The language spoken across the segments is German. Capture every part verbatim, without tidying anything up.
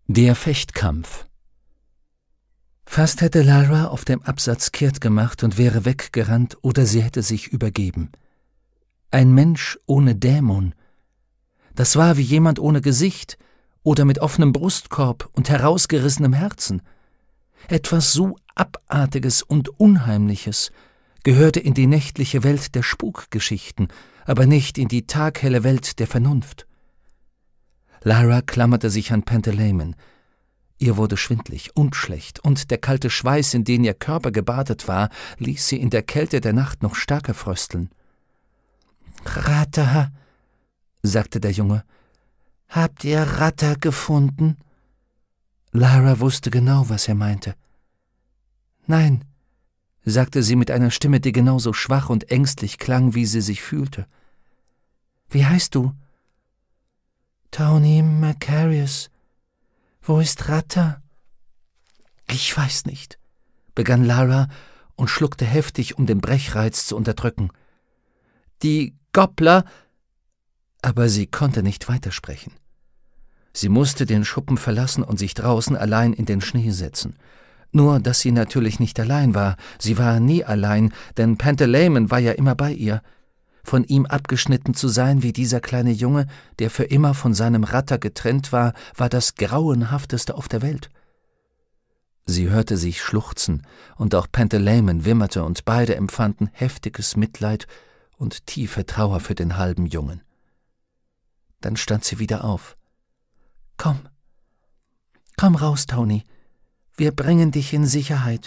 Der Fechtkampf. Fast hätte Lyra auf dem Absatz kehrt gemacht und wäre weggerannt, oder sie hätte sich übergeben. Ein Mensch ohne Dämon. Das war wie jemand ohne Gesicht oder mit offenem Brustkorb und herausgerissenem Herzen. Etwas so Abartiges und Unheimliches gehörte in die nächtliche Welt der Spukgeschichten, aber nicht in die taghelle Welt der Vernunft. Lyra klammerte sich an Pantaleimon. Ihr wurde schwindlig und schlecht, und der kalte Schweiß, in den ihr Körper gebadet war, ließ sie in der Kälte der Nacht noch stärker frösteln. »Rata«, sagte der Junge, »habt ihr Rata gefunden?« Lyra wusste genau, was er meinte. »Nein«, sagte sie mit einer Stimme, die genauso schwach und ängstlich klang, wie sie sich fühlte. »Wie heißt du?« »Tony Macarius. Wo ist Rata?« »Ich weiß nicht«, begann Lyra und schluckte heftig, um den Brechreiz zu unterdrücken. »Die Gobbler«, aber sie konnte nicht weitersprechen. Sie musste den Schuppen verlassen und sich draußen allein in den Schnee setzen. Nur, dass sie natürlich nicht allein war. Sie war nie allein, denn Pantaleimon war ja immer bei ihr. Von ihm abgeschnitten zu sein wie dieser kleine Junge, der für immer von seinem Rata getrennt war, war das Grauenhafteste auf der Welt. Sie hörte sich schluchzen, und auch Pantaleimon wimmerte, und beide empfanden heftiges Mitleid und tiefe Trauer für den halben Jungen. Dann stand sie wieder auf. »Komm, komm raus, Tony. Wir bringen dich in Sicherheit.«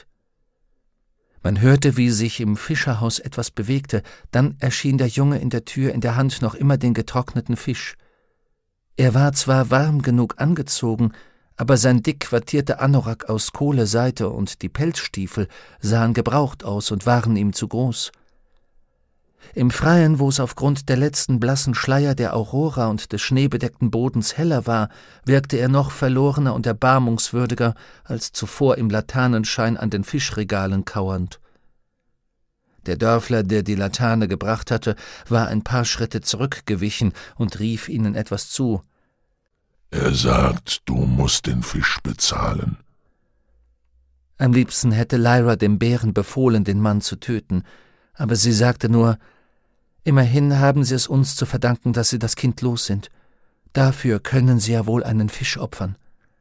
Man hörte, wie sich im Fischerhaus etwas bewegte, dann erschien der Junge in der Tür, in der Hand noch immer den getrockneten Fisch. Er war zwar warm genug angezogen, aber sein dick wattierter Anorak aus Kohleseide und die Pelzstiefel sahen gebraucht aus und waren ihm zu groß. Im Freien, wo es aufgrund der letzten blassen Schleier der Aurora und des schneebedeckten Bodens heller war, wirkte er noch verlorener und erbarmungswürdiger als zuvor im Laternenschein an den Fischregalen kauernd. Der Dörfler, der die Laterne gebracht hatte, war ein paar Schritte zurückgewichen und rief ihnen etwas zu. »Er sagt, du musst den Fisch bezahlen.« Am liebsten hätte Lyra dem Bären befohlen, den Mann zu töten, aber sie sagte nur, »Immerhin haben sie es uns zu verdanken, dass sie das Kind los sind. Dafür können sie ja wohl einen Fisch opfern.«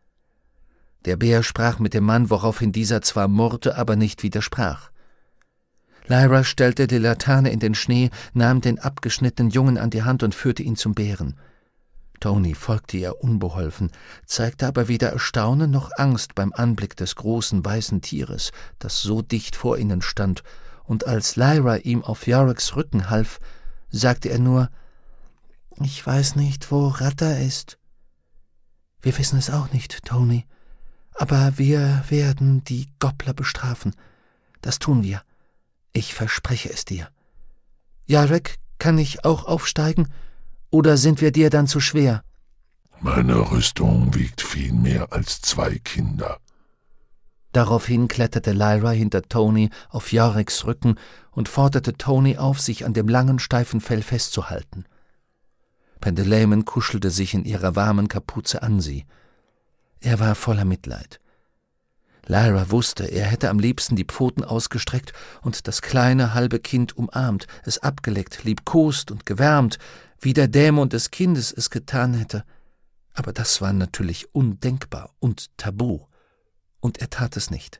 Der Bär sprach mit dem Mann, woraufhin dieser zwar murrte, aber nicht widersprach. Lyra stellte die Laterne in den Schnee, nahm den abgeschnittenen Jungen an die Hand und führte ihn zum Bären. Tony folgte ihr unbeholfen, zeigte aber weder Erstaunen noch Angst beim Anblick des großen weißen Tieres, das so dicht vor ihnen stand, und als Lyra ihm auf Yoriks Rücken half, sagte er nur, »Ich weiß nicht, wo Rata ist.« »Wir wissen es auch nicht, Tony, aber wir werden die Gobbler bestrafen. Das tun wir. Ich verspreche es dir. Yorik, kann ich auch aufsteigen, oder sind wir dir dann zu schwer?« »Meine Rüstung wiegt viel mehr als zwei Kinder.« Daraufhin kletterte Lyra hinter Tony auf Yoriks Rücken und forderte Tony auf, sich an dem langen, steifen Fell festzuhalten. Pantaleimon kuschelte sich in ihrer warmen Kapuze an sie. Er war voller Mitleid. Lyra wusste, er hätte am liebsten die Pfoten ausgestreckt und das kleine, halbe Kind umarmt, es abgeleckt, liebkost und gewärmt, wie der Dämon des Kindes es getan hätte. Aber das war natürlich undenkbar und tabu. Und er tat es nicht.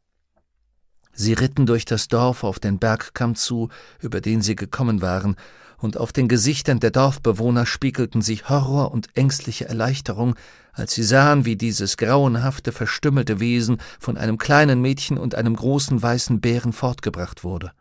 Sie ritten durch das Dorf auf den Bergkamm zu, über den sie gekommen waren, und auf den Gesichtern der Dorfbewohner spiegelten sich Horror und ängstliche Erleichterung, als sie sahen, wie dieses grauenhafte, verstümmelte Wesen von einem kleinen Mädchen und einem großen weißen Bären fortgebracht wurde.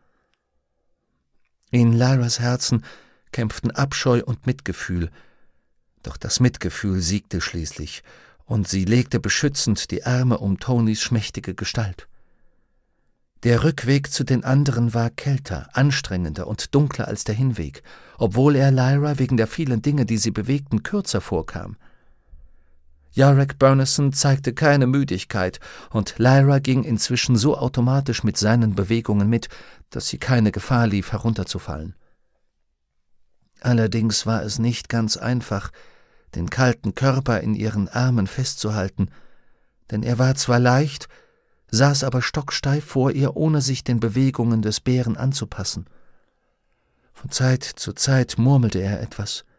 In Lyras Herzen kämpften Abscheu und Mitgefühl, doch das Mitgefühl siegte schließlich, und sie legte beschützend die Arme um Tonys schmächtige Gestalt. Der Rückweg zu den anderen war kälter, anstrengender und dunkler als der Hinweg, obwohl er Lyra wegen der vielen Dinge, die sie bewegten, kürzer vorkam. Yorik Bernison zeigte keine Müdigkeit, und Lyra ging inzwischen so automatisch mit seinen Bewegungen mit, dass sie keine Gefahr lief, herunterzufallen. Allerdings war es nicht ganz einfach, den kalten Körper in ihren Armen festzuhalten, denn er war zwar leicht, saß aber stocksteif vor ihr, ohne sich den Bewegungen des Bären anzupassen. Von Zeit zu Zeit murmelte er etwas,